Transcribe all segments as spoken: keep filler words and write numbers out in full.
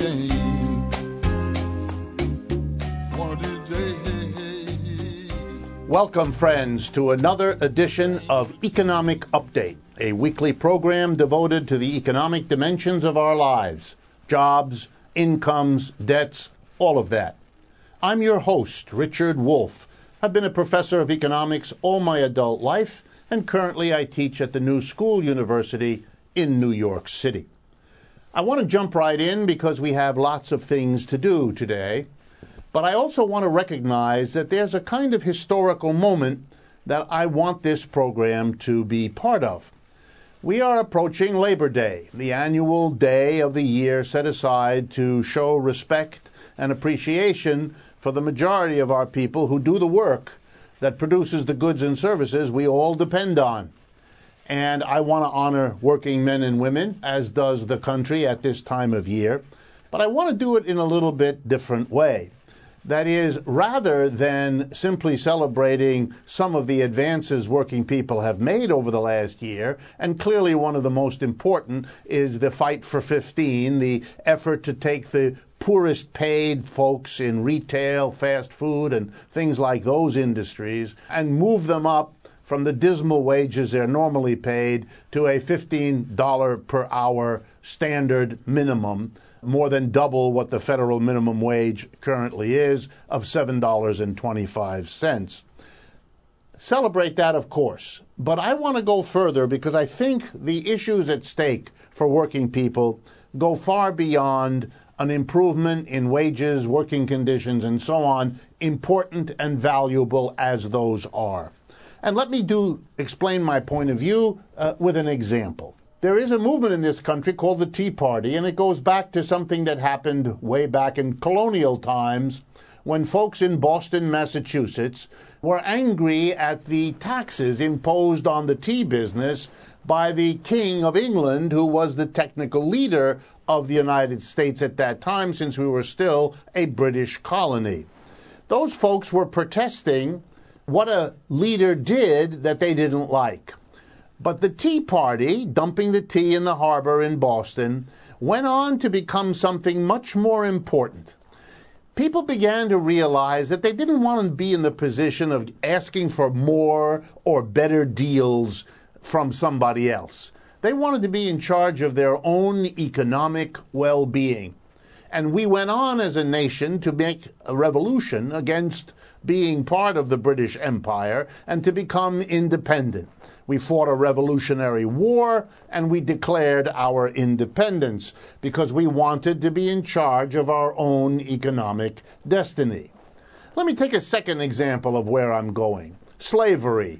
change. One of these days. Welcome, friends, to another edition of Economic Update, a weekly program devoted to the economic dimensions of our lives, jobs, incomes, debts, all of that. I'm your host, Richard Wolff. I've been a professor of economics all my adult life, and currently I teach at the New School University in New York City. I want to jump right in because we have lots of things to do today, but I also want to recognize that there's a kind of historical moment that I want this program to be part of. We are approaching Labor Day, the annual day of the year set aside to show respect and appreciation for the majority of our people who do the work that produces the goods and services we all depend on. And I want to honor working men and women, as does the country at this time of year. But I want to do it in a little bit different way. That is, rather than simply celebrating some of the advances working people have made over the last year, and clearly one of the most important is the Fight for fifteen, the effort to take the poorest paid folks in retail, fast food, and things like those industries, and move them up from the dismal wages they're normally paid to a fifteen dollars per hour standard minimum, more than double what the federal minimum wage currently is, of seven dollars and twenty-five cents. Celebrate that, of course, but I want to go further because I think the issues at stake for working people go far beyond an improvement in wages, working conditions, and so on, important and valuable as those are. And let me do explain my point of view uh, with an example. There is a movement in this country called the Tea Party, and it goes back to something that happened way back in colonial times when folks in Boston, Massachusetts, were angry at the taxes imposed on the tea business by the King of England, who was the technical leader of the United States at that time, since we were still a British colony. Those folks were protesting what a leader did that they didn't like. But the Tea Party, dumping the tea in the harbor in Boston, went on to become something much more important. People began to realize that they didn't want to be in the position of asking for more or better deals from somebody else. They wanted to be in charge of their own economic well-being. And we went on as a nation to make a revolution against being part of the British Empire and to become independent. We fought a revolutionary war and we declared our independence because we wanted to be in charge of our own economic destiny. Let me take a second example of where I'm going. Slavery.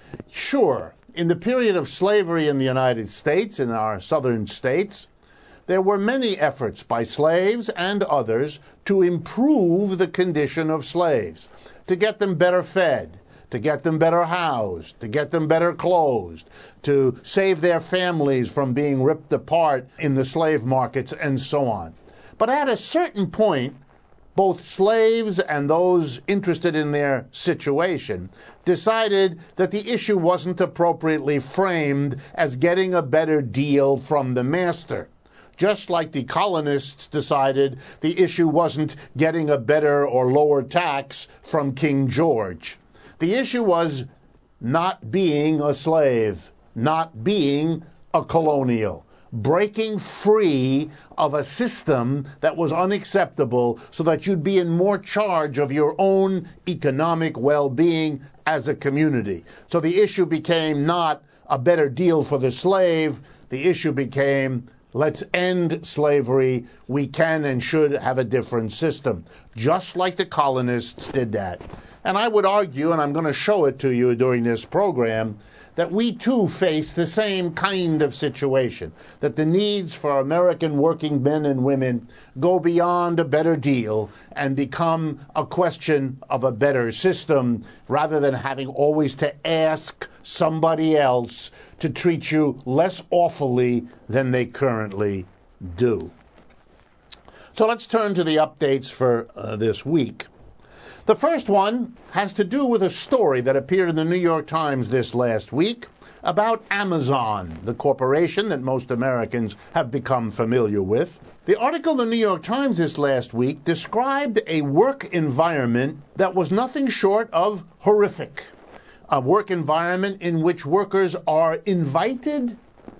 Sure, in the period of slavery in the United States, in our southern states, there were many efforts by slaves and others to improve the condition of slaves, to get them better fed, to get them better housed, to get them better clothed, to save their families from being ripped apart in the slave markets, and so on. But at a certain point, both slaves and those interested in their situation decided that the issue wasn't appropriately framed as getting a better deal from the master. Just like the colonists decided the issue wasn't getting a better or lower tax from King George. The issue was not being a slave, not being a colonial, breaking free of a system that was unacceptable so that you'd be in more charge of your own economic well-being as a community. So the issue became not a better deal for the slave, the issue became, let's end slavery. We can and should have a different system, just like the colonists did that. And I would argue, and I'm going to show it to you during this program, that we too face the same kind of situation, that the needs for American working men and women go beyond a better deal and become a question of a better system, rather than having always to ask somebody else to treat you less awfully than they currently do. So let's turn to the updates for uh, this week. The first one has to do with a story that appeared in the New York Times this last week about Amazon, the corporation that most Americans have become familiar with. The article in the New York Times this last week described a work environment that was nothing short of horrific. A work environment in which workers are invited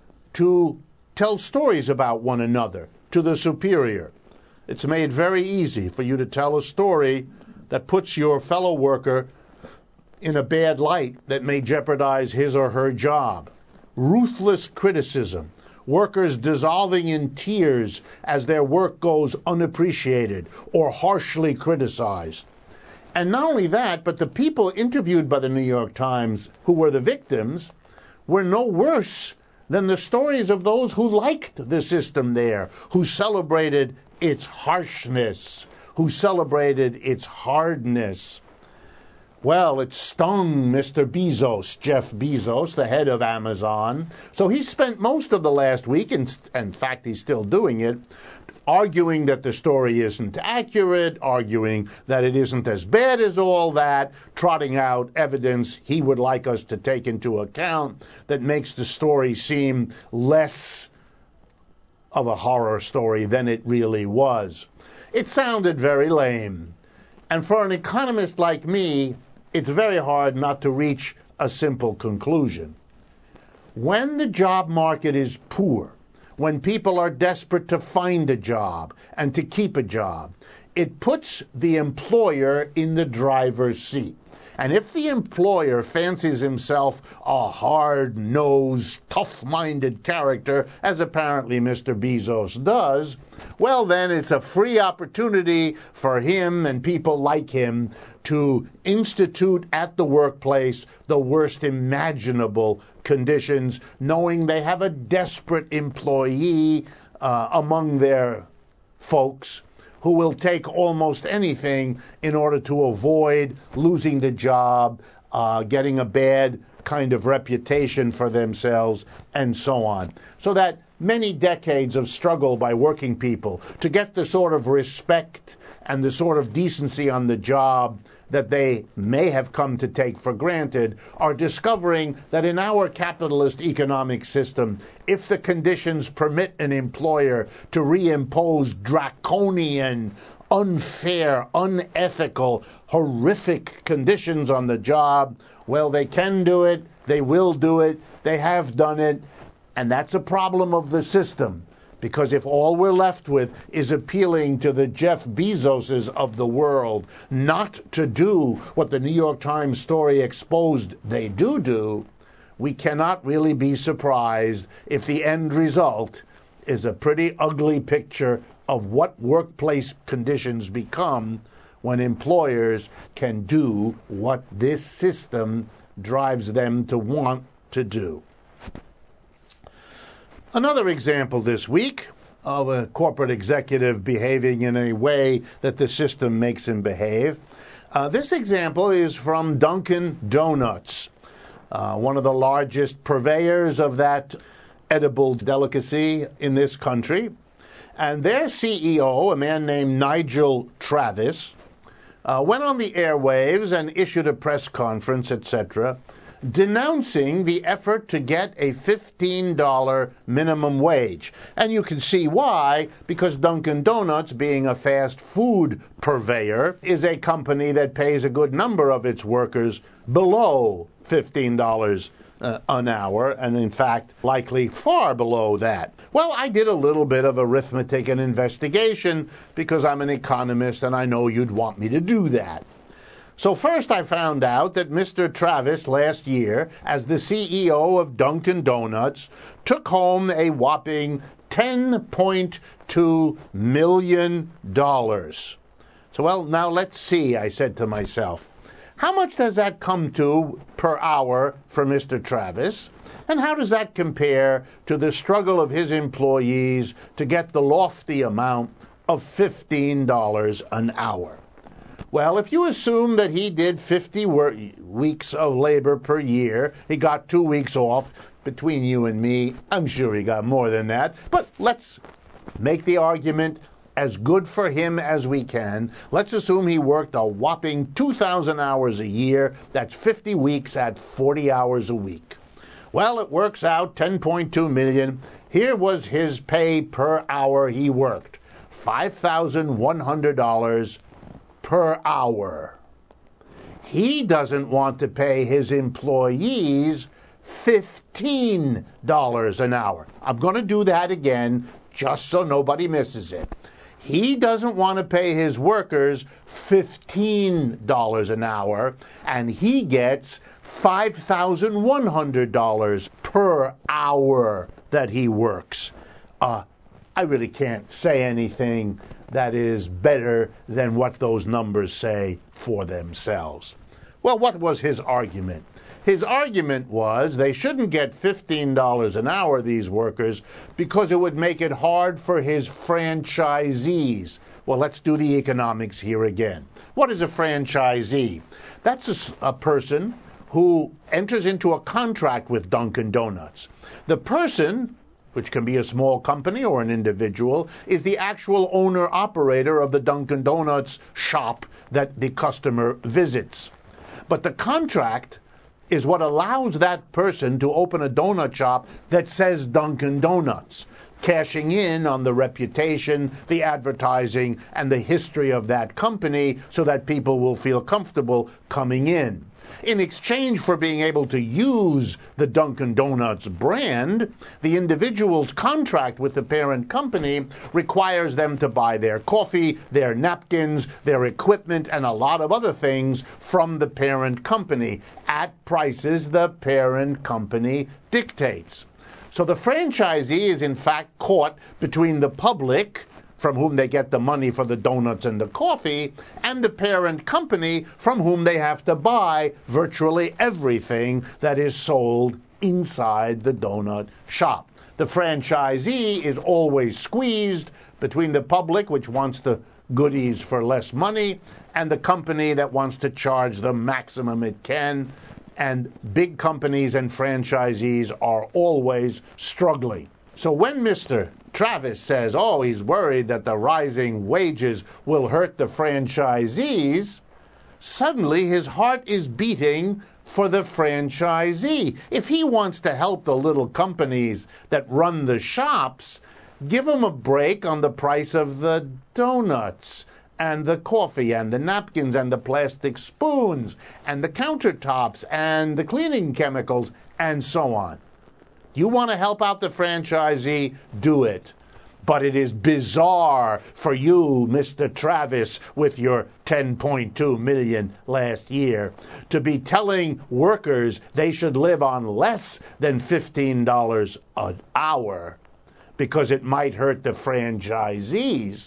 to tell stories about one another to the superior. It's made very easy for you to tell a story that puts your fellow worker in a bad light that may jeopardize his or her job. Ruthless criticism. Workers dissolving in tears as their work goes unappreciated or harshly criticized. And not only that, but the people interviewed by the New York Times who were the victims were no worse than the stories of those who liked the system there, who celebrated its harshness, who celebrated its hardness. Well, it stung Mister Bezos, Jeff Bezos, the head of Amazon. So he spent most of the last week, and in fact he's still doing it, arguing that the story isn't accurate, arguing that it isn't as bad as all that, trotting out evidence he would like us to take into account that makes the story seem less of a horror story than it really was. It sounded very lame. And for an economist like me, it's very hard not to reach a simple conclusion. When the job market is poor, when people are desperate to find a job and to keep a job, it puts the employer in the driver's seat. And if the employer fancies himself a hard-nosed, tough-minded character, as apparently Mister Bezos does, well, then it's a free opportunity for him and people like him to institute at the workplace the worst imaginable conditions, knowing they have a desperate employee uh, among their folks who will take almost anything in order to avoid losing the job, uh, getting a bad kind of reputation for themselves, and so on. So that many decades of struggle by working people to get the sort of respect and the sort of decency on the job that they may have come to take for granted are discovering that in our capitalist economic system, if the conditions permit an employer to reimpose draconian, unfair, unethical, horrific conditions on the job, well, they can do it, they will do it, they have done it, and that's a problem of the system. Because if all we're left with is appealing to the Jeff Bezoses of the world not to do what the New York Times story exposed they do do, we cannot really be surprised if the end result is a pretty ugly picture of what workplace conditions become when employers can do what this system drives them to want to do. Another example this week of a corporate executive behaving in a way that the system makes him behave. Uh, this example is from Dunkin' Donuts, uh, one of the largest purveyors of that edible delicacy in this country. And their C E O, a man named Nigel Travis, uh, went on the airwaves and issued a press conference, et cetera, denouncing the effort to get a fifteen dollars minimum wage. And you can see why, because Dunkin' Donuts, being a fast food purveyor, is a company that pays a good number of its workers below fifteen dollars uh, an hour, and in fact, likely far below that. Well, I did a little bit of arithmetic and investigation because I'm an economist and I know you'd want me to do that. So first I found out that Mister Travis last year, as the C E O of Dunkin' Donuts, took home a whopping ten point two million dollars. So, well, now let's see, I said to myself. How much does that come to per hour for Mister Travis? And how does that compare to the struggle of his employees to get the lofty amount of fifteen dollars an hour? Well, if you assume that he did fifty wor- weeks of labor per year, he got two weeks off, between you and me, I'm sure he got more than that. But let's make the argument as good for him as we can. Let's assume he worked a whopping two thousand hours a year. That's fifty weeks at forty hours a week. Well, it works out ten point two million dollars. Here was his pay per hour he worked, five thousand one hundred dollars per hour. He doesn't want to pay his employees fifteen dollars an hour. I'm going to do that again just so nobody misses it. He doesn't want to pay his workers fifteen dollars an hour, and he gets five thousand one hundred dollars per hour that he works. Uh, I really can't say anything that is better than what those numbers say for themselves. Well, what was his argument? His argument was they shouldn't get fifteen dollars an hour, these workers, because it would make it hard for his franchisees. Well, let's do the economics here again. What is a franchisee? That's a, a person who enters into a contract with Dunkin' Donuts. The person, which can be a small company or an individual, is the actual owner-operator of the Dunkin' Donuts shop that the customer visits. But the contract is what allows that person to open a donut shop that says Dunkin' Donuts, cashing in on the reputation, the advertising, and the history of that company so that people will feel comfortable coming in. In exchange for being able to use the Dunkin' Donuts brand, the individual's contract with the parent company requires them to buy their coffee, their napkins, their equipment, and a lot of other things from the parent company at prices the parent company dictates. So the franchisee is in fact caught between the public, from whom they get the money for the donuts and the coffee, and the parent company from whom they have to buy virtually everything that is sold inside the donut shop. The franchisee is always squeezed between the public, which wants the goodies for less money, and the company that wants to charge the maximum it can. And big companies and franchisees are always struggling. So when Mister Travis says, oh, he's worried that the rising wages will hurt the franchisees, suddenly his heart is beating for the franchisee. If he wants to help the little companies that run the shops, give them a break on the price of the donuts and the coffee and the napkins and the plastic spoons and the countertops and the cleaning chemicals and so on. You want to help out the franchisee? Do it. But it is bizarre for you, Mister Travis, with your ten point two million dollars last year, to be telling workers they should live on less than fifteen dollars an hour because it might hurt the franchisees,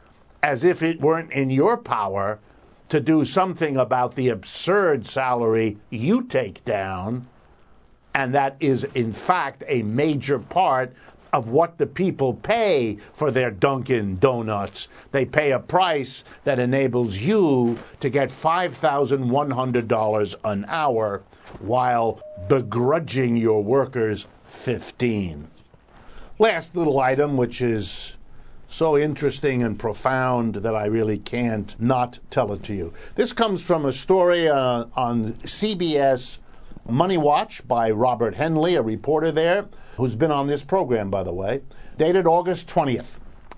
as if it weren't in your power to do something about the absurd salary you take down. And that is, in fact, a major part of what the people pay for their Dunkin' Donuts. They pay a price that enables you to get five thousand one hundred dollars an hour while begrudging your workers fifteen. Last little item, which is so interesting and profound that I really can't not tell it to you. This comes from a story uh, on C B S Money Watch by Robert Henley, a reporter there, who's been on this program, by the way, dated August twentieth.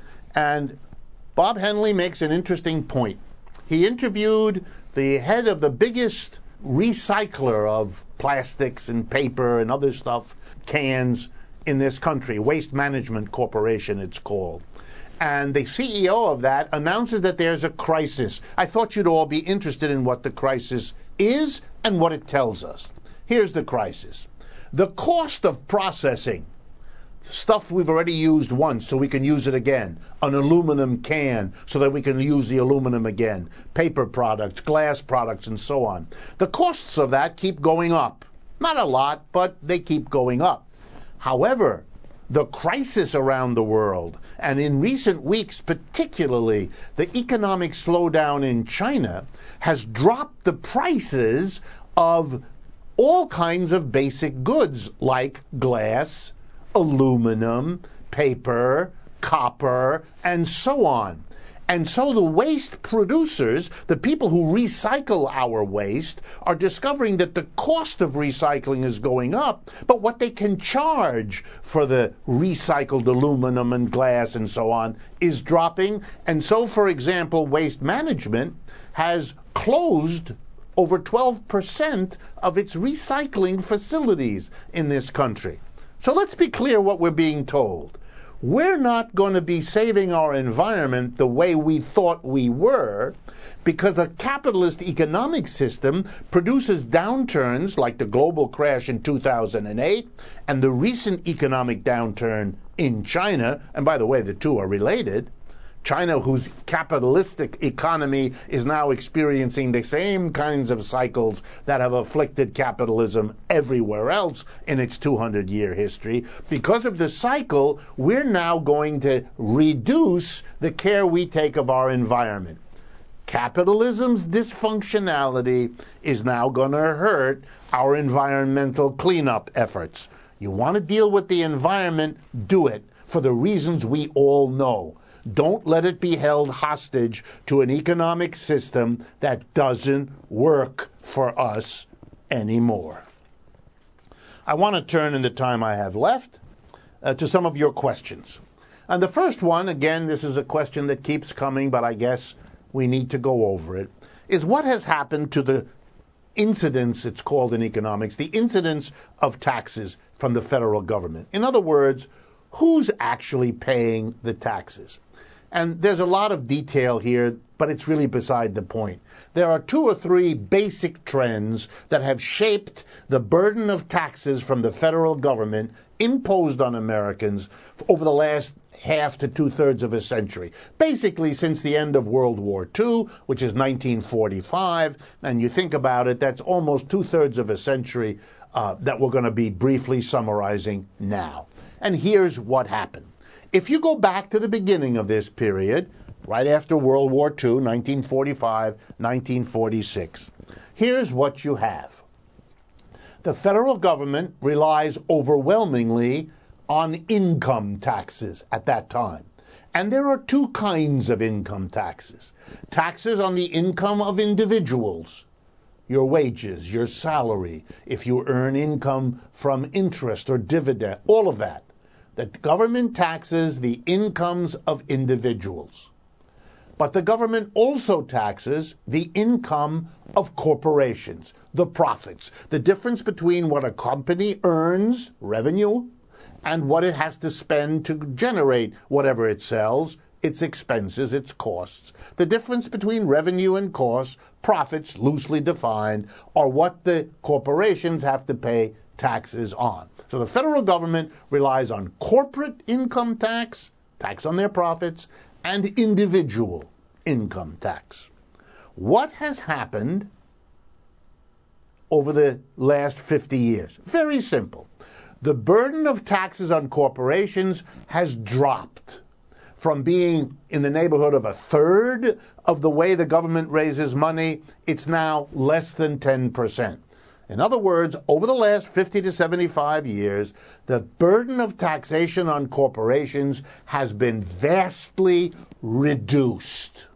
And Bob Henley makes an interesting point. He interviewed the head of the biggest recycler of plastics and paper and other stuff, cans, in this country, Waste Management Corporation, it's called. And the C E O of that announces that there's a crisis. I thought you'd all be interested in what the crisis is and what it tells us. Here's the crisis. The cost of processing stuff we've already used once so we can use it again, an aluminum can so that we can use the aluminum again, paper products, glass products, and so on. The costs of that keep going up. Not a lot, but they keep going up. However, the crisis around the world, and in recent weeks particularly, the economic slowdown in China has dropped the prices of all kinds of basic goods like glass, aluminum, paper, copper, and so on. And so the waste producers, the people who recycle our waste, are discovering that the cost of recycling is going up, but what they can charge for the recycled aluminum and glass and so on is dropping. And so, for example, Waste Management has closed over twelve percent of its recycling facilities in this country. So let's be clear what we're being told. We're not going to be saving our environment the way we thought we were, because a capitalist economic system produces downturns like the global crash in two thousand eight and the recent economic downturn in China. And by the way, the two are related. China, whose capitalistic economy is now experiencing the same kinds of cycles that have afflicted capitalism everywhere else in its two hundred year history. Because of the cycle, we're now going to reduce the care we take of our environment. Capitalism's dysfunctionality is now going to hurt our environmental cleanup efforts. You want to deal with the environment, do it for the reasons we all know. Don't let it be held hostage to an economic system that doesn't work for us anymore. I want to turn in the time I have left uh, to some of your questions. And the first one, again, this is a question that keeps coming, but I guess we need to go over it, is what has happened to the incidence, it's called in economics, the incidence of taxes from the federal government. In other words, who's actually paying the taxes? And there's a lot of detail here, but it's really beside the point. There are two or three basic trends that have shaped the burden of taxes from the federal government imposed on Americans over the last half to two-thirds of a century. Basically, since the end of World War Two, which is nineteen forty-five, and you think about it, that's almost two-thirds of a century uh, that we're going to be briefly summarizing now. And here's what happened. If you go back to the beginning of this period, right after World War Two, nineteen forty-five, nineteen forty-six, here's what you have. The federal government relies overwhelmingly on income taxes at that time. And there are two kinds of income taxes. Taxes on the income of individuals, your wages, your salary, if you earn income from interest or dividend, all of that. The government taxes the incomes of individuals. But the government also taxes the income of corporations, the profits, the difference between what a company earns, revenue, and what it has to spend to generate whatever it sells, its expenses, its costs. The difference between revenue and costs, profits loosely defined, are what the corporations have to pay taxes on. So the federal government relies on corporate income tax, tax on their profits, and individual income tax. What has happened over the last fifty years? Very simple. The burden of taxes on corporations has dropped from being in the neighborhood of a third of the way the government raises money. It's now less than ten percent. In other words, over the last fifty to seventy-five years, the burden of taxation on corporations has been vastly reduced.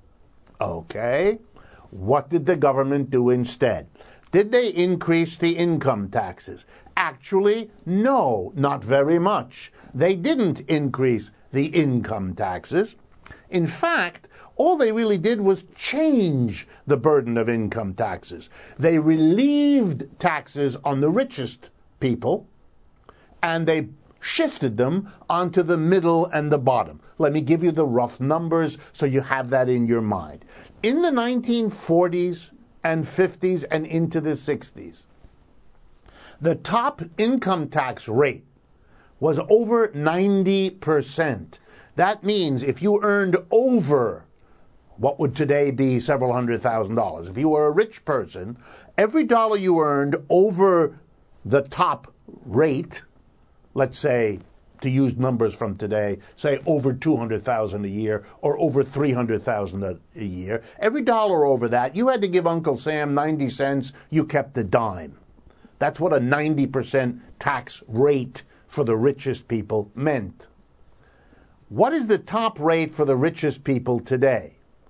Okay, what did the government do instead? Did they increase the income taxes? Actually, no, not very much. They didn't increase the income taxes. In fact, all they really did was change the burden of income taxes. They relieved taxes on the richest people, and they shifted them onto the middle and the bottom. Let me give you the rough numbers so you have that in your mind. In the nineteen forties and fifties and into the sixties, the top income tax rate was over ninety percent. That means if you earned over what would today be several hundred thousand dollars, if you were a rich person, every dollar you earned over the top rate, let's say, to use numbers from today, say over two hundred thousand dollars a year or over three hundred thousand dollars a year, every dollar over that, you had to give Uncle Sam ninety cents, you kept a dime. That's what a ninety percent tax rate for the richest people meant. What is the top rate for the richest people today?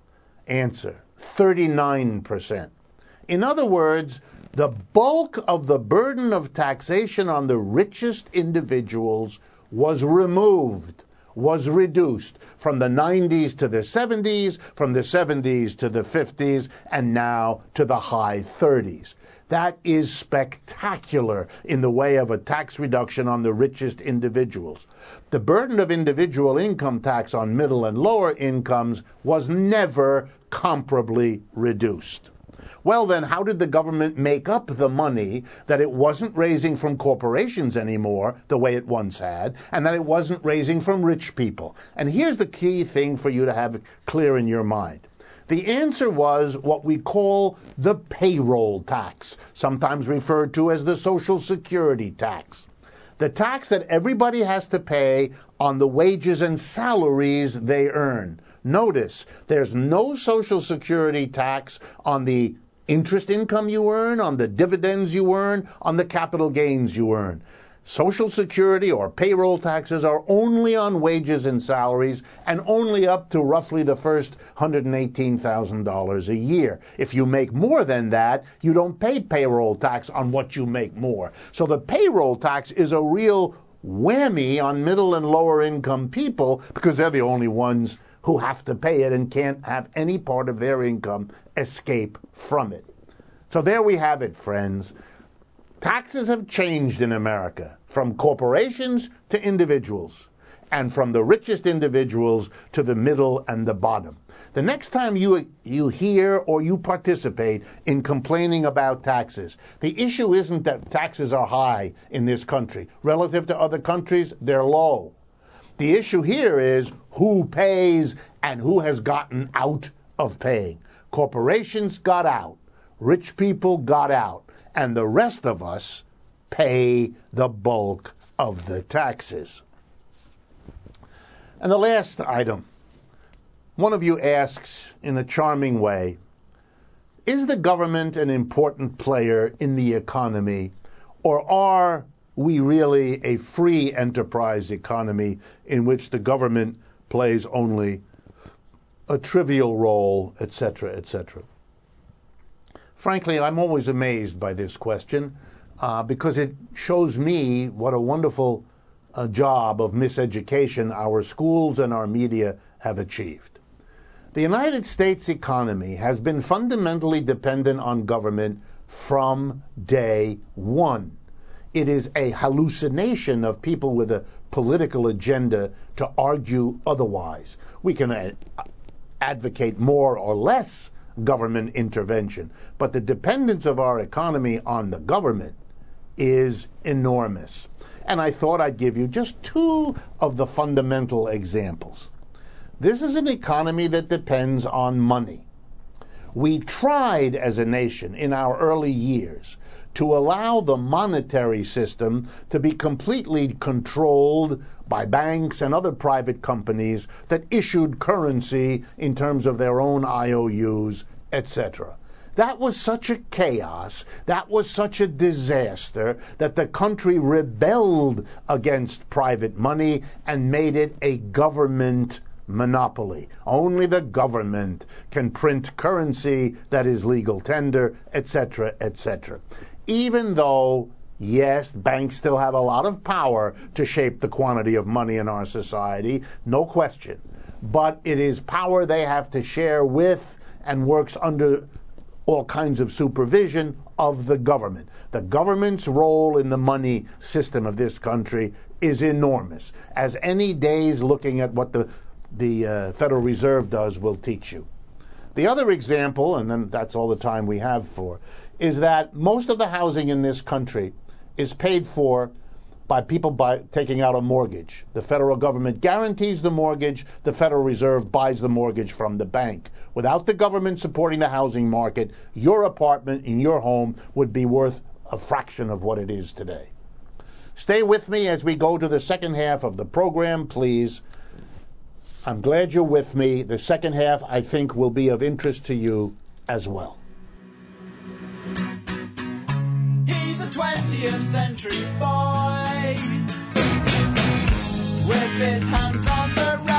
Answer, thirty-nine percent. In other words, the bulk of the burden of taxation on the richest individuals was removed, was reduced from the nineties to the seventies, from the seventies to the fifties, and now to the high thirties. That is spectacular in the way of a tax reduction on the richest individuals. The burden of individual income tax on middle and lower incomes was never comparably reduced. Well then, how did the government make up the money that it wasn't raising from corporations anymore, the way it once had, and that it wasn't raising from rich people? And here's the key thing for you to have clear in your mind. The answer was what we call the payroll tax, sometimes referred to as the Social Security tax. The tax that everybody has to pay on the wages and salaries they earn. Notice, there's no Social Security tax on the interest income you earn, on the dividends you earn, on the capital gains you earn. Social Security or payroll taxes are only on wages and salaries, and only up to roughly the first one hundred eighteen thousand dollars a year. If you make more than that, you don't pay payroll tax on what you make more. So the payroll tax is a real whammy on middle and lower income people, because they're the only ones who have to pay it and can't have any part of their income escape from it. So there we have it, friends. Taxes have changed in America, from corporations to individuals, and from the richest individuals to the middle and the bottom. The next time you you hear or you participate in complaining about taxes, the issue isn't that taxes are high in this country. Relative to other countries, they're low. The issue here is who pays and who has gotten out of paying. Corporations got out, rich people got out, and the rest of us pay the bulk of the taxes. And the last item, one of you asks in a charming way, is the government an important player in the economy, or are we really a free enterprise economy in which the government plays only a trivial role, et cetera, et cetera? Frankly, I'm always amazed by this question uh, because it shows me what a wonderful uh, job of miseducation our schools and our media have achieved. The United States economy has been fundamentally dependent on government from day one. It is a hallucination of people with a political agenda to argue otherwise. We can uh, advocate more or less government intervention, but the dependence of our economy on the government is enormous. And I thought I'd give you just two of the fundamental examples. This is an economy that depends on money. We tried as a nation in our early years to allow the monetary system to be completely controlled by banks and other private companies that issued currency in terms of their own I O Us, et cetera. That was such a chaos, that was such a disaster, that the country rebelled against private money and made it a government monopoly. Only the government can print currency that is legal tender, et cetera, et cetera. Even though, yes, banks still have a lot of power to shape the quantity of money in our society, no question. But it is power they have to share with and works under all kinds of supervision of the government. The government's role in the money system of this country is enormous, as any days looking at what the, the uh, Federal Reserve does will teach you. The other example, and then that's all the time we have for, is that most of the housing in this country is paid for by people by taking out a mortgage. The federal government guarantees the mortgage, the Federal Reserve buys the mortgage from the bank. Without the government supporting the housing market, your apartment in your home would be worth a fraction of what it is today. Stay with me as we go to the second half of the program, please. I'm glad you're with me. The second half, I think, will be of interest to you as well. He's a twentieth century boy with his hands on the rail.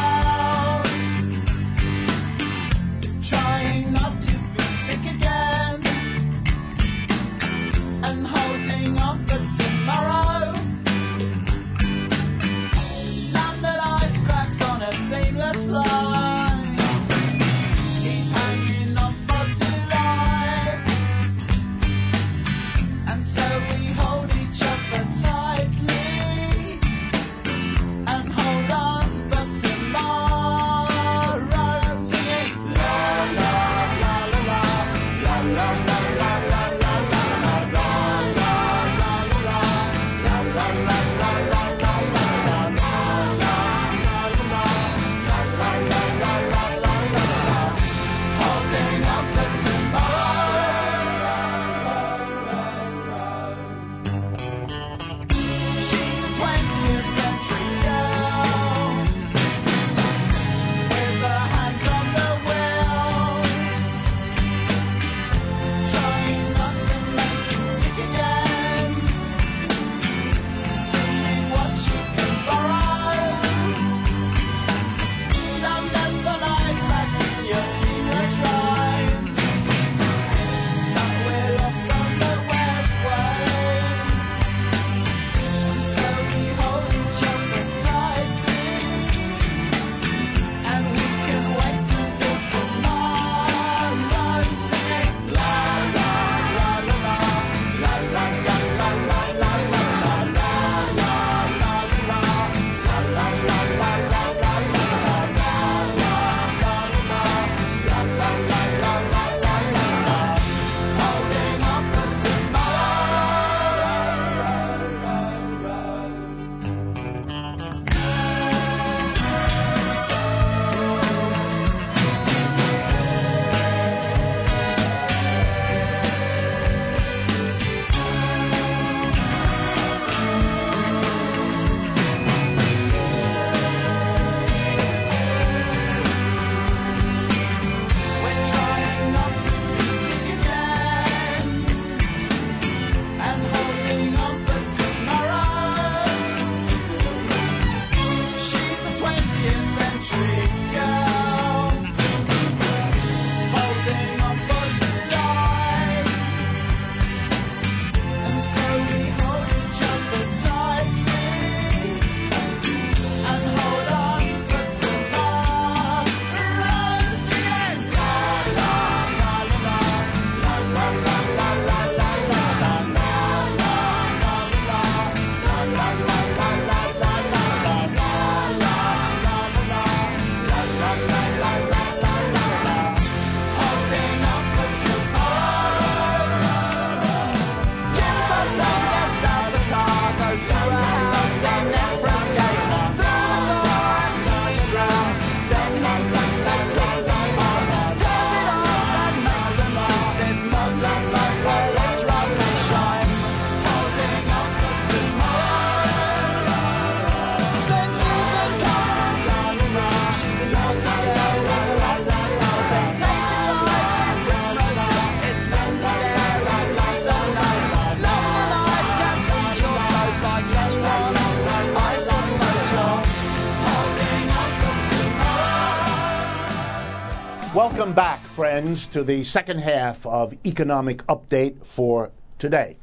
Welcome back, friends, to the second half of Economic Update for today.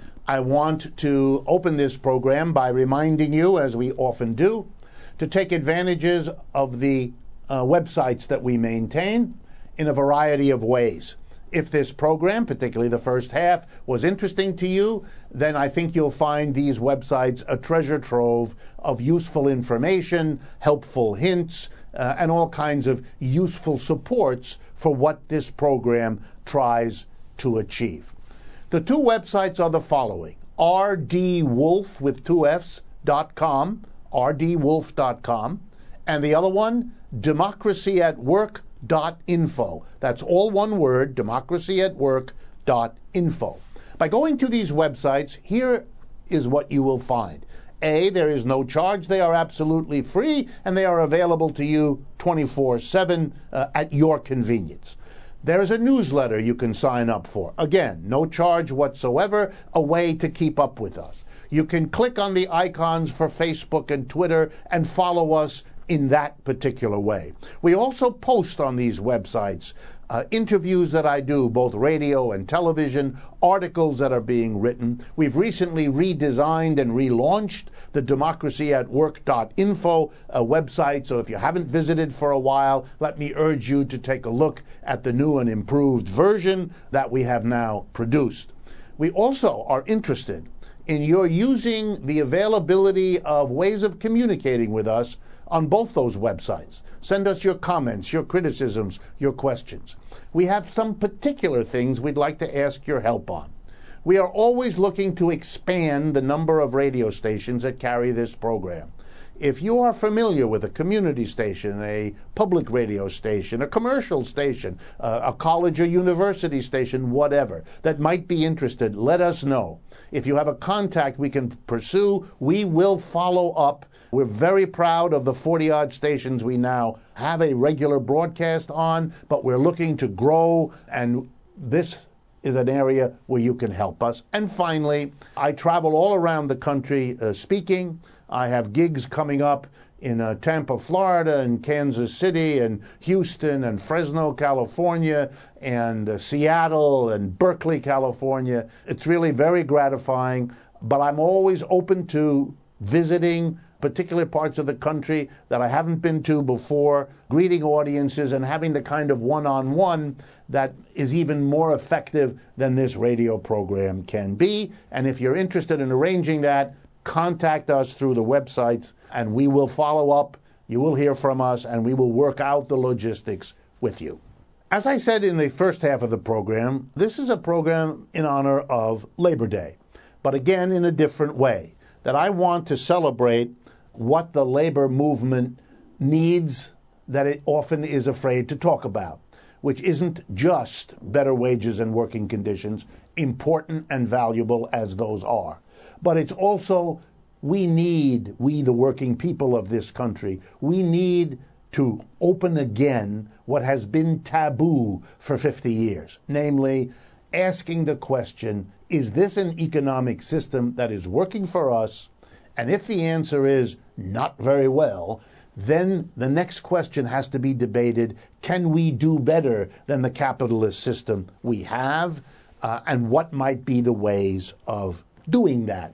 I want to open this program by reminding you, as we often do, to take advantages of the uh, websites that we maintain in a variety of ways. If this program, particularly the first half, was interesting to you, then I think you'll find these websites a treasure trove of useful information, helpful hints, uh, and all kinds of useful supports for what this program tries to achieve. The two websites are the following: R D Wolf with two F's dot com, R D wolf dot com, and the other one, democracy at work dot info. That's all one word, democracy at work dot info. By going to these websites, here is what you will find. A, there is no charge. They are absolutely free, and they are available to you twenty-four seven uh, at your convenience. There is a newsletter you can sign up for. Again, no charge whatsoever, a way to keep up with us. You can click on the icons for Facebook and Twitter and follow us in that particular way. We also post on these websites uh, interviews that I do, both radio and television, articles that are being written. We've recently redesigned and relaunched the democracy at work dot info uh, website, so if you haven't visited for a while, let me urge you to take a look at the new and improved version that we have now produced. We also are interested in your using the availability of ways of communicating with us on both those websites. Send us your comments, your criticisms, your questions. We have some particular things we'd like to ask your help on. We are always looking to expand the number of radio stations that carry this program. If you are familiar with a community station, a public radio station, a commercial station, uh, a college or university station, whatever, that might be interested, let us know. If you have a contact we can pursue, we will follow up. We're very proud of the forty-odd stations we now have a regular broadcast on, but we're looking to grow, and this is an area where you can help us. And finally, I travel all around the country uh, speaking. I have gigs coming up in uh, Tampa, Florida, and Kansas City, and Houston, and Fresno, California, and uh, Seattle, and Berkeley, California. It's really very gratifying, but I'm always open to visiting particular parts of the country that I haven't been to before, greeting audiences and having the kind of one-on-one that is even more effective than this radio program can be. And if you're interested in arranging that, contact us through the websites and we will follow up. You will hear from us and we will work out the logistics with you. As I said in the first half of the program, this is a program in honor of Labor Day, but again in a different way, that I want to celebrate what the labor movement needs that it often is afraid to talk about, which isn't just better wages and working conditions, important and valuable as those are, but it's also we need, we the working people of this country, we need to open again what has been taboo for fifty years, namely asking the question, is this an economic system that is working for us? And if the answer is not very well, then the next question has to be debated, can we do better than the capitalist system we have? Uh, and what might be the ways of doing that?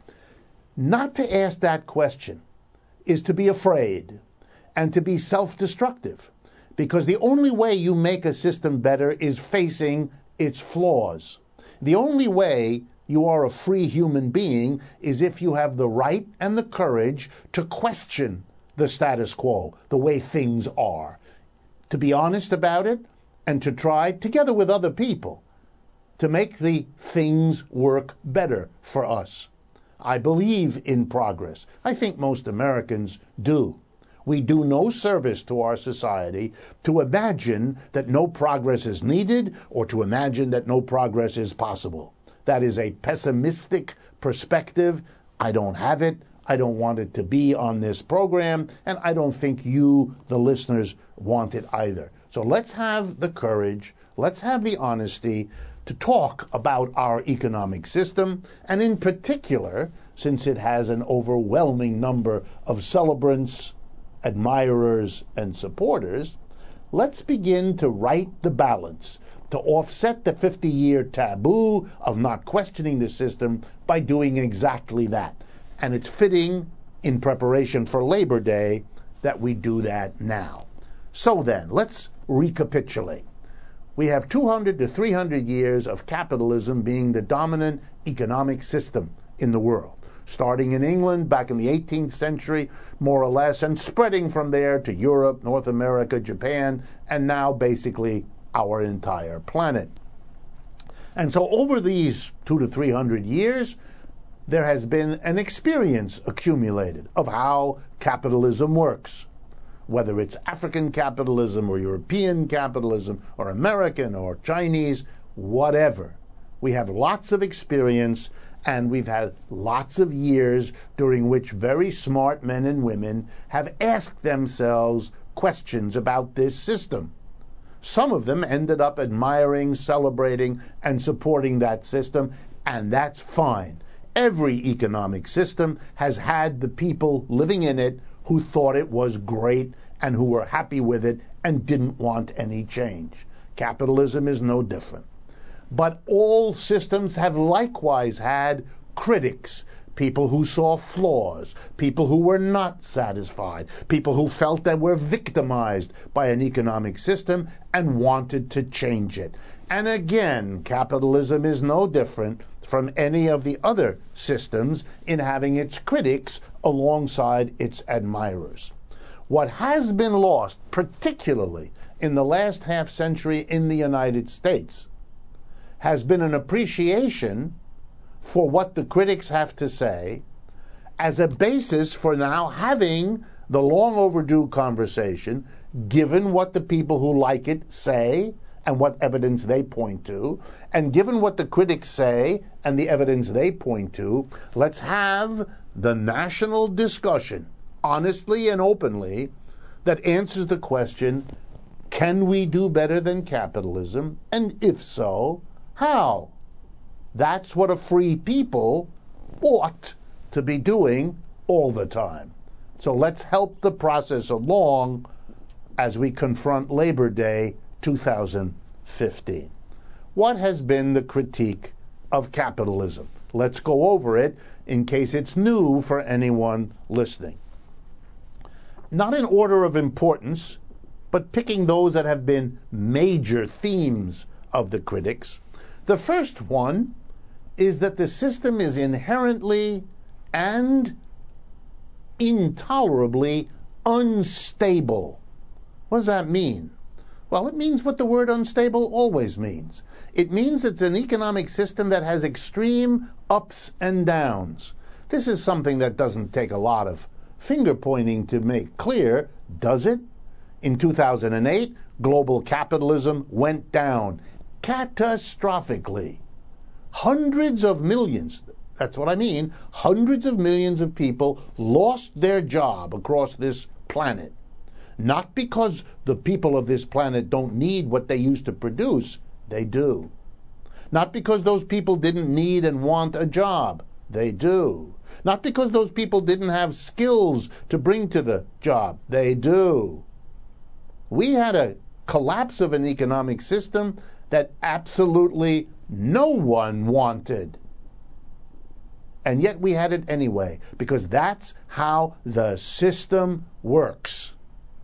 Not to ask that question is to be afraid and to be self-destructive, because the only way you make a system better is facing its flaws. The only way you are a free human being is if you have the right and the courage to question the status quo, the way things are, to be honest about it, and to try, together with other people, to make the things work better for us. I believe in progress. I think most Americans do. We do no service to our society to imagine that no progress is needed or to imagine that no progress is possible. That is a pessimistic perspective. I don't have it. I don't want it to be on this program, and I don't think you, the listeners, want it either. So let's have the courage, let's have the honesty to talk about our economic system, and in particular, since it has an overwhelming number of celebrants, admirers, and supporters, let's begin to right the balance, to offset the fifty-year taboo of not questioning the system by doing exactly that. And it's fitting, in preparation for Labor Day, that we do that now. So then, let's recapitulate. We have two hundred to three hundred years of capitalism being the dominant economic system in the world, starting in England back in the eighteenth century, more or less, and spreading from there to Europe, North America, Japan, and now basically our entire planet. And so over these two to three hundred years, there has been an experience accumulated of how capitalism works. Whether it's African capitalism or European capitalism or American or Chinese, whatever. We have lots of experience, and we've had lots of years during which very smart men and women have asked themselves questions about this system. Some of them ended up admiring, celebrating, and supporting that system, and that's fine. Every economic system has had the people living in it who thought it was great and who were happy with it and didn't want any change. Capitalism is no different. But all systems have likewise had critics, people who saw flaws, people who were not satisfied, people who felt that were victimized by an economic system and wanted to change it. And again, capitalism is no different from any of the other systems in having its critics alongside its admirers. What has been lost, particularly in the last half century in the United States, has been an appreciation for what the critics have to say as a basis for now having the long overdue conversation, given what the people who like it say and what evidence they point to, and given what the critics say and the evidence they point to, let's have the national discussion, honestly and openly, that answers the question, can we do better than capitalism? And if so, how? That's what a free people ought to be doing all the time. So let's help the process along as we confront Labor Day two thousand fifteen. What has been the critique of capitalism? Let's go over it in case it's new for anyone listening. Not in order of importance, but picking those that have been major themes of the critics. The first one is that the system is inherently and intolerably unstable. What does that mean? Well, it means what the word unstable always means. It means it's an economic system that has extreme ups and downs. This is something that doesn't take a lot of finger pointing to make clear, does it? In two thousand eight, global capitalism went down catastrophically. Hundreds of millions, that's what I mean, hundreds of millions of people lost their job across this planet. Not because the people of this planet don't need what they used to produce, they do. Not because those people didn't need and want a job, they do. Not because those people didn't have skills to bring to the job, they do. We had a collapse of an economic system that absolutely no one wanted. And yet we had it anyway, because that's how the system works.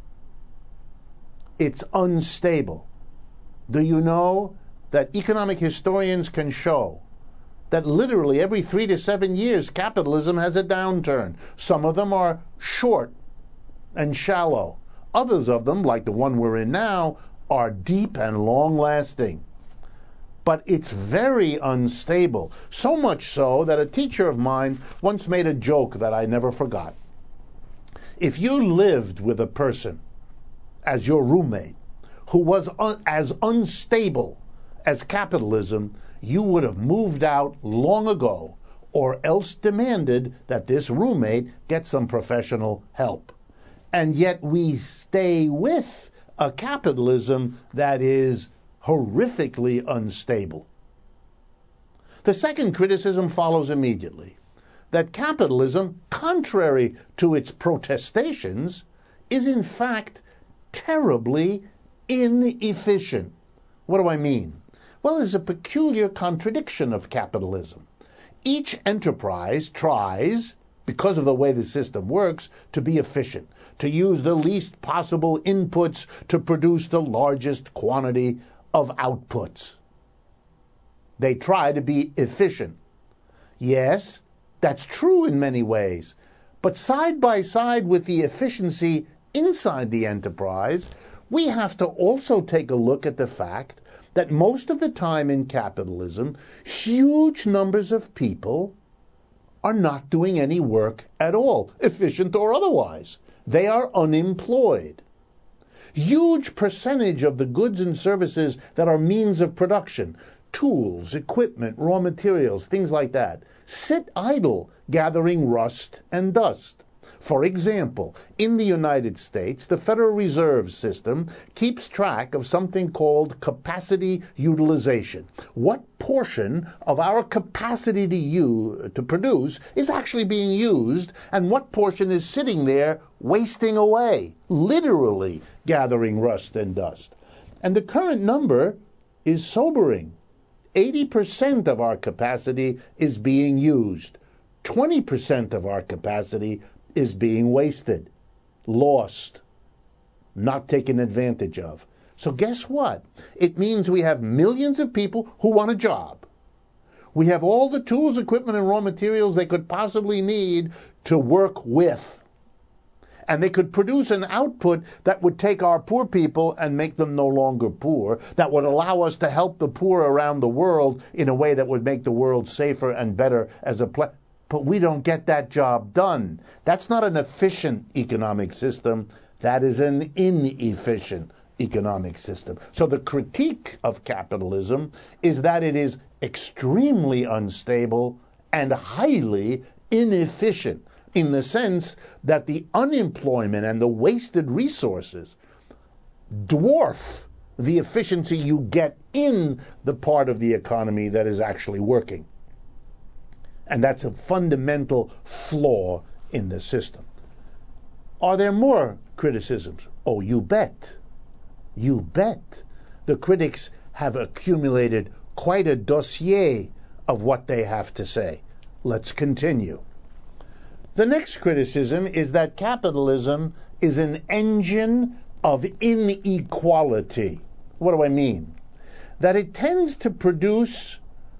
It's unstable. Do you know that economic historians can show that literally every three to seven years capitalism has a downturn? Some of them are short and shallow. Others of them, like the one we're in now, are deep and long-lasting. But it's very unstable. So much so that a teacher of mine once made a joke that I never forgot. If you lived with a person as your roommate who was un- as unstable as capitalism, you would have moved out long ago, or else demanded that this roommate get some professional help. And yet we stay with a capitalism that is horrifically unstable. The second criticism follows immediately, that capitalism, contrary to its protestations, is in fact terribly inefficient. What do I mean? Well, there's a peculiar contradiction of capitalism. Each enterprise tries, because of the way the system works, to be efficient, to use the least possible inputs to produce the largest quantity of outputs. They try to be efficient. Yes, that's true in many ways, but side by side with the efficiency inside the enterprise, we have to also take a look at the fact that most of the time in capitalism, huge numbers of people are not doing any work at all, efficient or otherwise. They are unemployed. Huge percentage of the goods and services that are means of production, tools, equipment, raw materials, things like that, sit idle, gathering rust and dust. For example, in the United States, the Federal Reserve System keeps track of something called capacity utilization. What portion of our capacity to use, to produce is actually being used, and what portion is sitting there wasting away, literally gathering rust and dust. And the current number is sobering. eighty percent of our capacity is being used. twenty percent of our capacity is being wasted, lost, not taken advantage of. So guess what? It means we have millions of people who want a job. We have all the tools, equipment, and raw materials they could possibly need to work with. And they could produce an output that would take our poor people and make them no longer poor, that would allow us to help the poor around the world in a way that would make the world safer and better as a place. But we don't get that job done. That's not an efficient economic system. That is an inefficient economic system. So the critique of capitalism is that it is extremely unstable and highly inefficient, in the sense that the unemployment and the wasted resources dwarf the efficiency you get in the part of the economy that is actually working. And that's a fundamental flaw in the system. Are there more criticisms? Oh, you bet. You bet. The critics have accumulated quite a dossier of what they have to say. Let's continue. The next criticism is that capitalism is an engine of inequality. What do I mean? That it tends to produce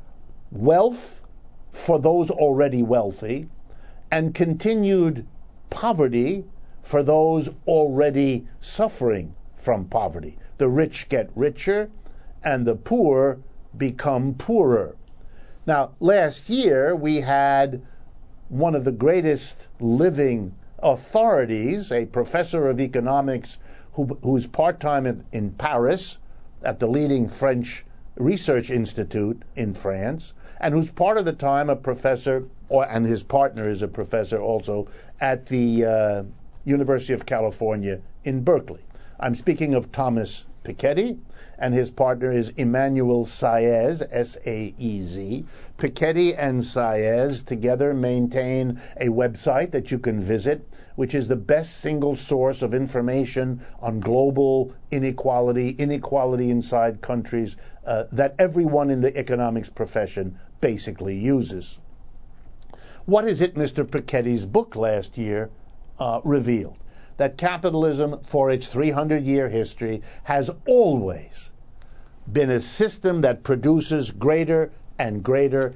wealth for those already wealthy, and continued poverty for those already suffering from poverty. The rich get richer, and the poor become poorer. Now, last year we had one of the greatest living authorities, a professor of economics who, who's part-time in, in Paris at the leading French research institute in France, and who's part of the time a professor, or and his partner is a professor also, at the uh, University of California in Berkeley. I'm speaking of Thomas Piketty, and his partner is Emmanuel Saez, S A E Z. Piketty and Saez together maintain a website that you can visit, which is the best single source of information on global inequality, inequality inside countries, uh, that everyone in the economics profession basically uses. What is it Mister Piketty's book last year uh, revealed? That capitalism, for its three hundred year history, has always been a system that produces greater and greater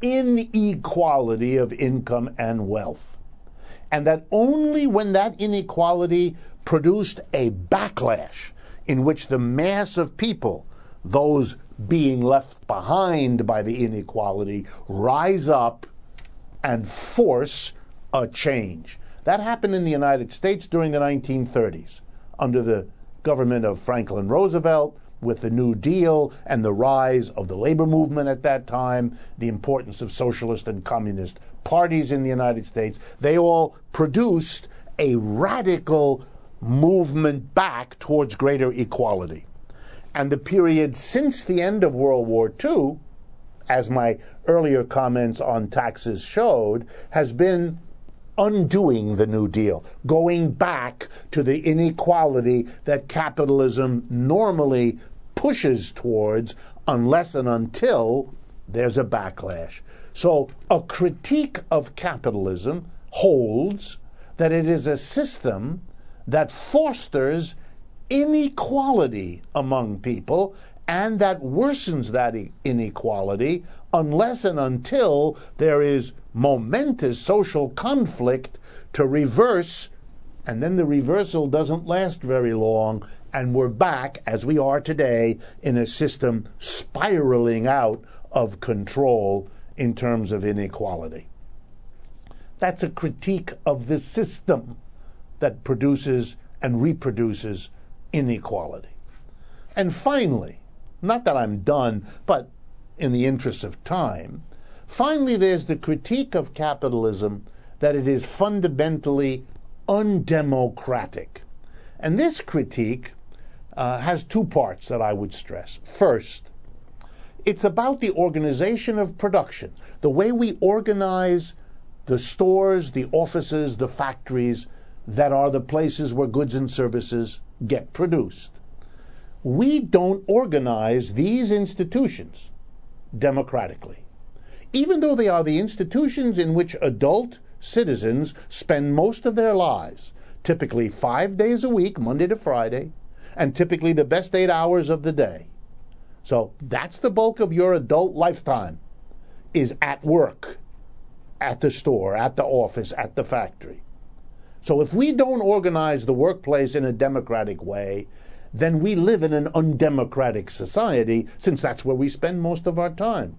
inequality of income and wealth. And that only when that inequality produced a backlash in which the mass of people, those being left behind by the inequality, rise up and force a change. That happened in the United States during the nineteen thirties, under the government of Franklin Roosevelt, with the New Deal and the rise of the labor movement at that time, the importance of socialist and communist parties in the United States. They all produced a radical movement back towards greater equality. And the period since the end of World War Two, as my earlier comments on taxes showed, has been undoing the New Deal, going back to the inequality that capitalism normally pushes towards unless and until there's a backlash. So a critique of capitalism holds that it is a system that fosters inequality among people and that worsens that inequality unless and until there is momentous social conflict to reverse, and then the reversal doesn't last very long, and we're back, as we are today, in a system spiraling out of control in terms of inequality. That's a critique of the system that produces and reproduces inequality. And finally, not that I'm done, but in the interest of time, finally there's the critique of capitalism that it is fundamentally undemocratic. And this critique uh, has two parts that I would stress. First, it's about the organization of production, the way we organize the stores, the offices, the factories that are the places where goods and services get produced. We don't organize these institutions democratically, even though they are the institutions in which adult citizens spend most of their lives, typically five days a week, Monday to Friday, and typically the best eight hours of the day. So that's the bulk of your adult lifetime, is at work, at the store, at the office, at the factory. So if we don't organize the workplace in a democratic way, then we live in an undemocratic society, since that's where we spend most of our time.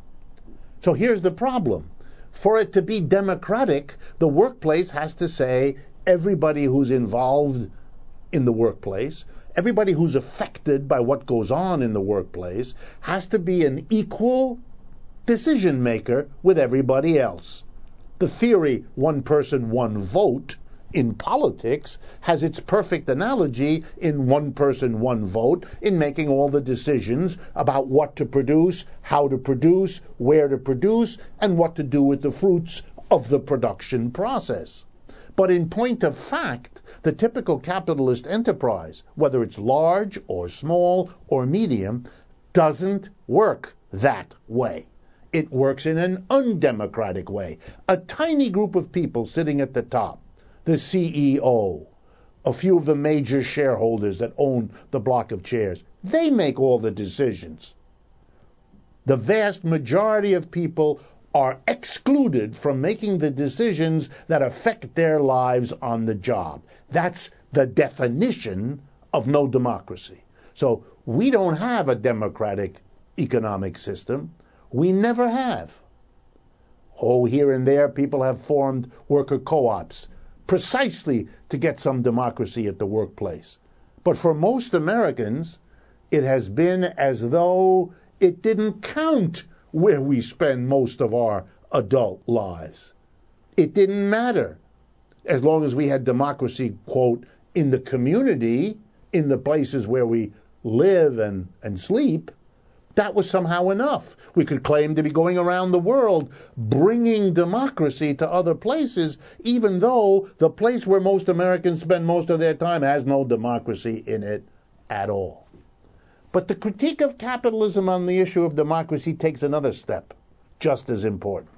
So here's the problem. For it to be democratic, the workplace has to say everybody who's involved in the workplace, everybody who's affected by what goes on in the workplace, has to be an equal decision maker with everybody else. The theory, one person, one vote, in politics has its perfect analogy in one person, one vote, in making all the decisions about what to produce, how to produce, where to produce, and what to do with the fruits of the production process. But in point of fact, the typical capitalist enterprise, whether it's large or small or medium, doesn't work that way. It works in an undemocratic way. A tiny group of people sitting at the top, the C E O, a few of the major shareholders that own the block of chairs, they make all the decisions. The vast majority of people are excluded from making the decisions that affect their lives on the job. That's the definition of no democracy. So we don't have a democratic economic system. We never have. Oh, here and there people have formed worker co-ops, precisely to get some democracy at the workplace. But for most Americans, it has been as though it didn't count where we spend most of our adult lives. It didn't matter. As long as we had democracy, quote, in the community, in the places where we live and, and sleep, that was somehow enough. We could claim to be going around the world bringing democracy to other places, even though the place where most Americans spend most of their time has no democracy in it at all. But the critique of capitalism on the issue of democracy takes another step, just as important.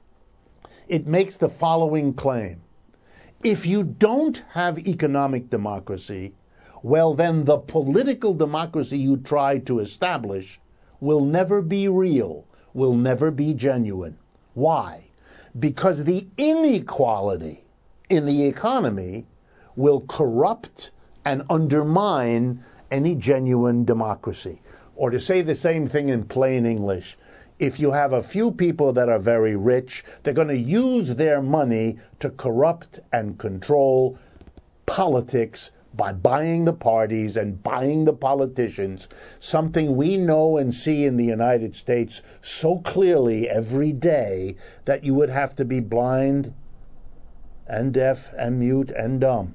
It makes the following claim. If you don't have economic democracy, well, then the political democracy you try to establish will never be real, will never be genuine. Why? Because the inequality in the economy will corrupt and undermine any genuine democracy. Or to say the same thing in plain English, if you have a few people that are very rich, they're going to use their money to corrupt and control politics by buying the parties and buying the politicians, something we know and see in the United States so clearly every day that you would have to be blind and deaf and mute and dumb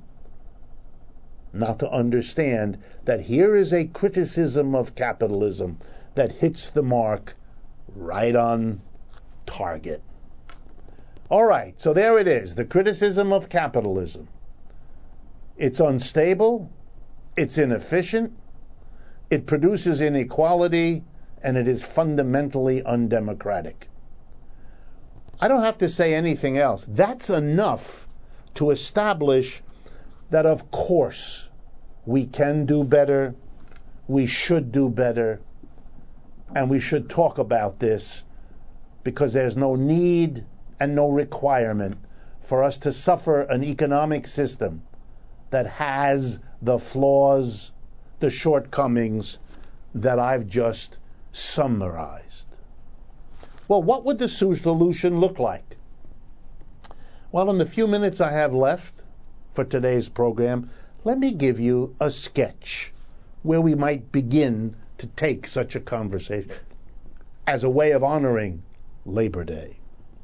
not to understand that here is a criticism of capitalism that hits the mark right on target. All right, so there it is, the criticism of capitalism. It's unstable, it's inefficient, it produces inequality, and it is fundamentally undemocratic. I don't have to say anything else. That's enough to establish that, of course, we can do better, we should do better, and we should talk about this, because there's no need and no requirement for us to suffer an economic system that has the flaws, the shortcomings that I've just summarized. Well, what would the solution look like? Well, in the few minutes I have left for today's program, let me give you a sketch where we might begin to take such a conversation as a way of honoring Labor Day.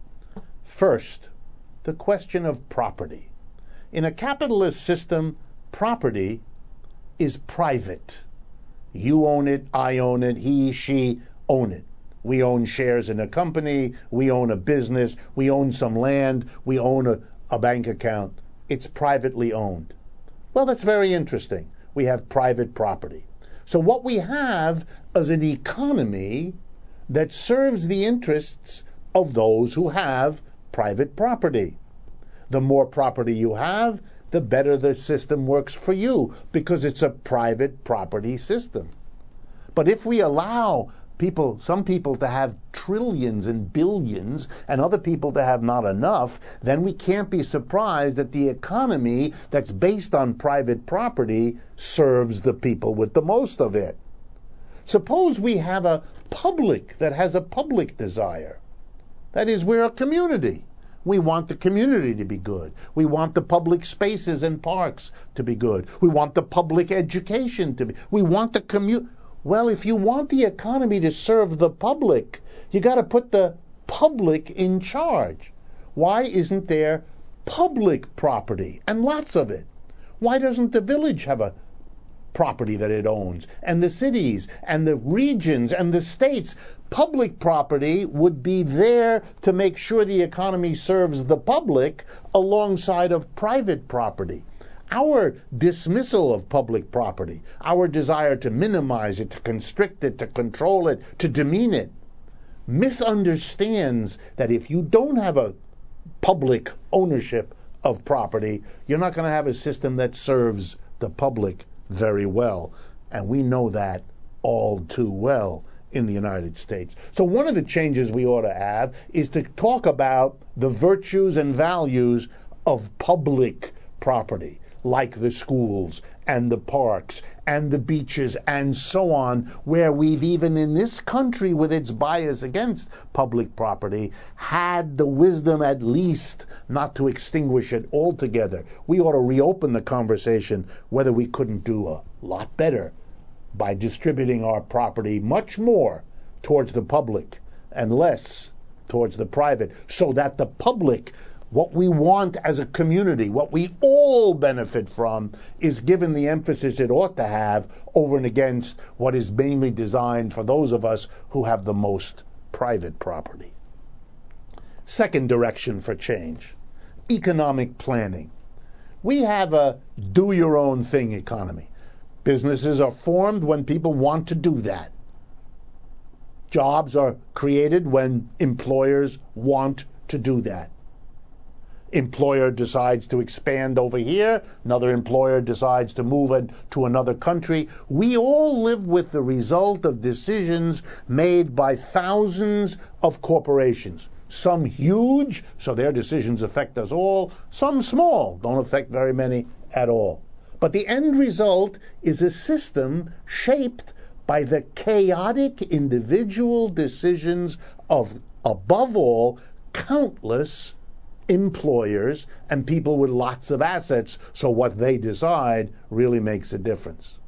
First, the question of property. In a capitalist system, property is private. You own it, I own it, he, she own it. We own shares in a company, we own a business, we own some land, we own a, a bank account. It's privately owned. Well, that's very interesting. We have private property. So what we have is an economy that serves the interests of those who have private property. The more property you have, the better the system works for you, because it's a private property system. But if we allow people, some people to have trillions and billions, and other people to have not enough, then we can't be surprised that the economy that's based on private property serves the people with the most of it. Suppose we have a public that has a public desire. That is, we're a community. We want the community to be good. We want the public spaces and parks to be good. We want the public education to be. We want the commu. Well, if you want the economy to serve the public, you got to put the public in charge. Why isn't there public property, and lots of it? Why doesn't the village have a property that it owns, and the cities, and the regions, and the states? Public property would be there to make sure the economy serves the public alongside of private property. Our dismissal of public property, our desire to minimize it, to constrict it, to control it, to demean it, misunderstands that if you don't have a public ownership of property, you're not going to have a system that serves the public very well. And we know that all too well in the United States. So one of the changes we ought to have is to talk about the virtues and values of public property, like the schools and the parks and the beaches and so on, where we've even in this country, with its bias against public property, had the wisdom at least not to extinguish it altogether. We ought to reopen the conversation whether we couldn't do a lot better by distributing our property much more towards the public and less towards the private, so that the public, what we want as a community, what we all benefit from, is given the emphasis it ought to have over and against what is mainly designed for those of us who have the most private property. Second direction for change, economic planning. We have a do-your-own-thing economy. Businesses are formed when people want to do that. Jobs are created when employers want to do that. Employer decides to expand over here, another employer decides to move it to another country. We all live with the result of decisions made by thousands of corporations. Some huge, so their decisions affect us all. Some small, don't affect very many at all. But the end result is a system shaped by the chaotic individual decisions of, above all, countless employers and people with lots of assets, so what they decide really makes a difference.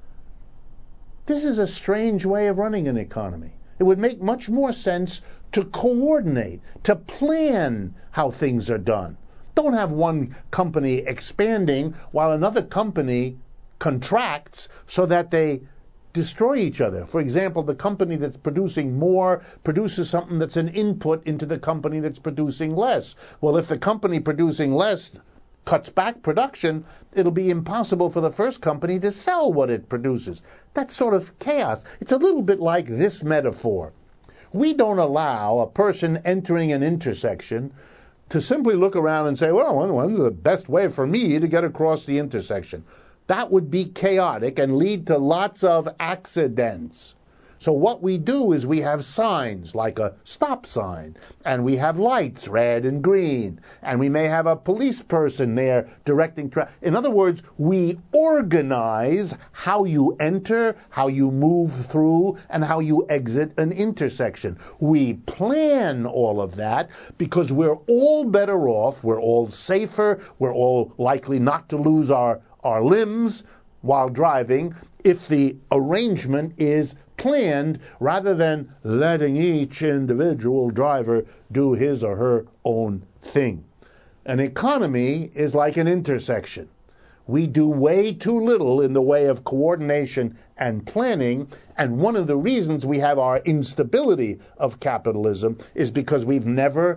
This is a strange way of running an economy. It would make much more sense to coordinate, to plan how things are done. Don't have one company expanding while another company contracts so that they destroy each other. For example, the company that's producing more produces something that's an input into the company that's producing less. Well, if the company producing less cuts back production, it'll be impossible for the first company to sell what it produces. That's sort of chaos. It's a little bit like this metaphor. We don't allow a person entering an intersection to simply look around and say, well, what's the best way for me to get across the intersection? That would be chaotic and lead to lots of accidents. So what we do is we have signs like a stop sign, and we have lights, red and green, and we may have a police person there directing traffic. In other words, we organize how you enter, how you move through, and how you exit an intersection. We plan all of that because we're all better off, we're all safer, we're all likely not to lose our, our limbs while driving if the arrangement is planned rather than letting each individual driver do his or her own thing. An economy is like an intersection. We do way too little in the way of coordination and planning, and one of the reasons we have our instability of capitalism is because we've never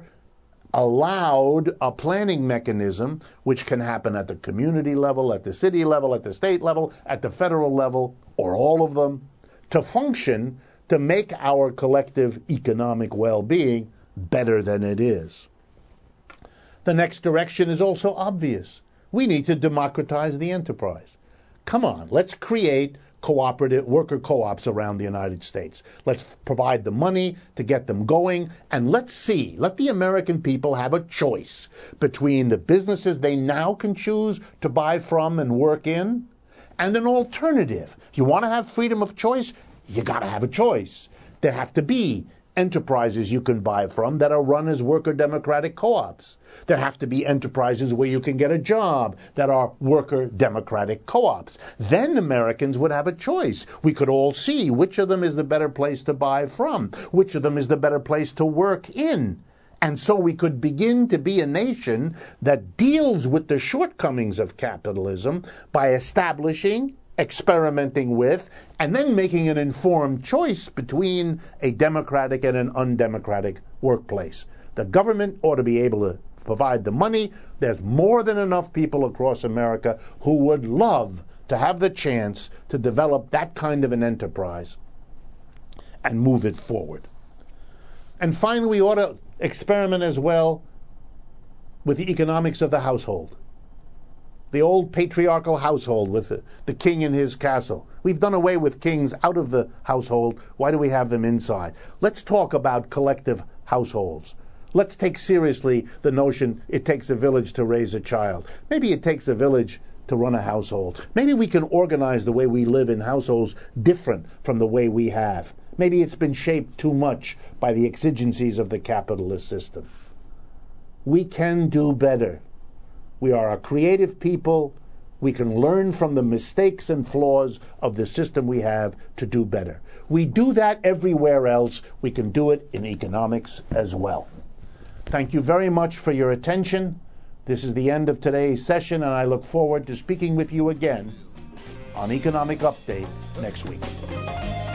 allowed a planning mechanism, which can happen at the community level, at the city level, at the state level, at the federal level, or all of them, to function to make our collective economic well-being better than it is. The next direction is also obvious. We need to democratize the enterprise. Come on, let's create cooperative worker co-ops around the United States. Let's provide the money to get them going, and let's see, let the American people have a choice between the businesses they now can choose to buy from and work in, and an alternative. If you want to have freedom of choice, you got to have a choice. There have to be enterprises you can buy from that are run as worker democratic co-ops. There have to be enterprises where you can get a job that are worker democratic co-ops. Then Americans would have a choice. We could all see which of them is the better place to buy from, which of them is the better place to work in. And so we could begin to be a nation that deals with the shortcomings of capitalism by establishing, experimenting with, and then making an informed choice between a democratic and an undemocratic workplace. The government ought to be able to provide the money. There's more than enough people across America who would love to have the chance to develop that kind of an enterprise and move it forward. And finally, we ought to experiment as well with the economics of the household. The old patriarchal household with the, the king in his castle. We've done away with kings out of the household. Why do we have them inside? Let's talk about collective households. Let's take seriously the notion it takes a village to raise a child. Maybe it takes a village to run a household. Maybe we can organize the way we live in households different from the way we have. Maybe it's been shaped too much by the exigencies of the capitalist system. We can do better. We are a creative people. We can learn from the mistakes and flaws of the system we have to do better. We do that everywhere else. We can do it in economics as well. Thank you very much for your attention. This is the end of today's session, and I look forward to speaking with you again on Economic Update next week.